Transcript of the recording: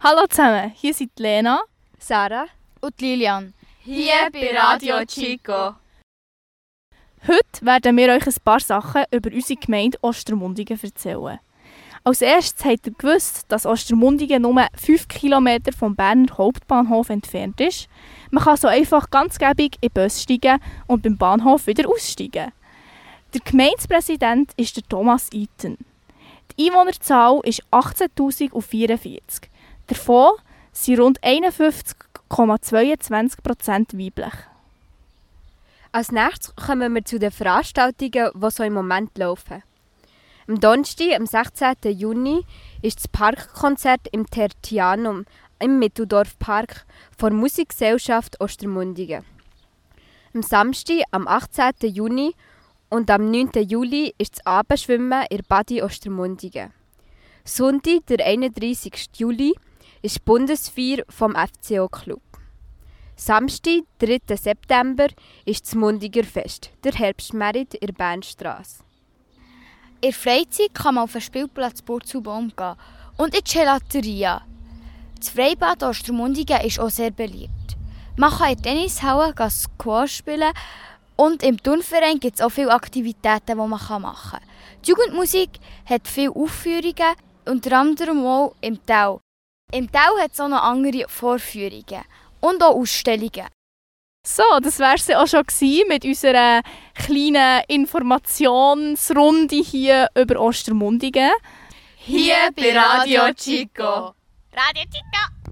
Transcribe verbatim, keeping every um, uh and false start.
Hallo zusammen, hier sind Lena, Sarah und Lilian. Hier bei Radio Chico. Heute werden wir euch ein paar Sachen über unsere Gemeinde Ostermundigen erzählen. Als erstes habt ihr gewusst, dass Ostermundigen nur fünf Kilometer vom Berner Hauptbahnhof entfernt ist. Man kann so einfach ganz gäbig in den Bus steigen und beim Bahnhof wieder aussteigen. Der Gemeindepräsident ist der Thomas Eaton. Die Einwohnerzahl ist achtzehntausendvierundvierzig. Davon sind rund einundfünfzig Komma zweiundzwanzig Prozent weiblich. Als nächstes kommen wir zu den Veranstaltungen, die so im Moment laufen. Am Donnerstag, am sechzehnten Juni, ist das Parkkonzert im Tertianum im Mitteldorfpark von der Musikgesellschaft Ostermundigen. Am Samstag, am achtzehnten Juni und am neunten Juli ist das Abendschwimmen in Badi Ostermundigen. Sonntag, der einunddreißigsten Juli, ist die Bundesfeier vom F C O-Club. Samstag, dritten September, ist das Mundiger Fest, der Herbstmerit in der Bernstrasse. In der Freizeit kann man auf den Spielplatz Burzelbaum gehen und in die Gelateria. Das Freibad Ostermundigen ist auch sehr beliebt. Man kann in der Tennishalle Squash spielen und im Turnverein gibt es auch viele Aktivitäten, die man machen kann. Die Jugendmusik hat viele Aufführungen, unter anderem auch im Tau. Im Tau hat es auch noch andere Vorführungen und auch Ausstellungen. So, das war es auch schon mit unserer kleinen Informationsrunde hier über Ostermundigen. Hier bei Radio Chico. Radio Chico!